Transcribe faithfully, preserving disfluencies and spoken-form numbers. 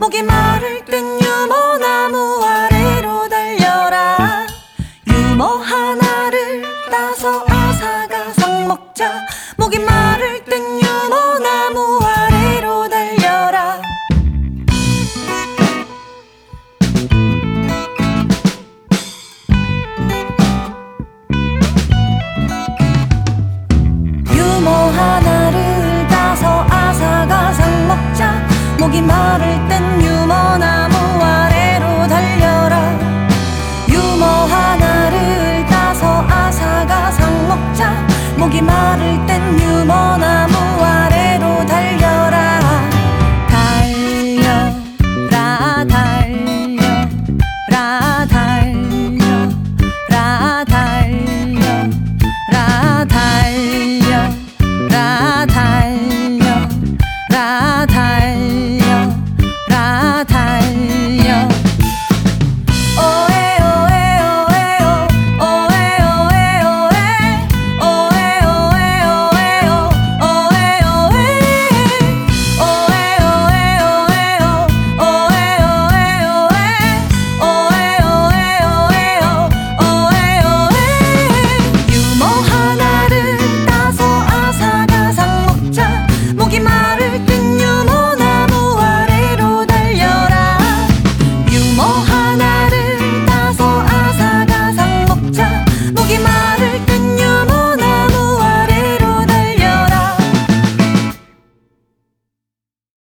목이 마를 땐 유모나무 아래로 달려라. 유모 하나를 따서 아삭아삭 먹자. 목이 마를 땐 유모나무 아래로 달려라. 유모 하나를 따서 아삭아삭 먹자. 목이 마를 땐 유모나무 아래로 달려라. 유모 하나를 따서 아삭아삭 먹자. 목이 마를 땐 유모나무 아래로 달려라. 달려라 달려라 달려라 달려라 달려라 달려라 달려라 달려. 오에 오에 오에요 오에 오에 오에 오에 오에 오에요 오에 오에 오에 오에 오에요 오에 오에 오에 오에 오에 오에요 오에 오에. 유모 하나를 따서 아삭아삭 먹자. 목이 마를 땐 유모나무 아래로 달려라. 유모 하나를 따서 아삭아삭 먹자. 목이 마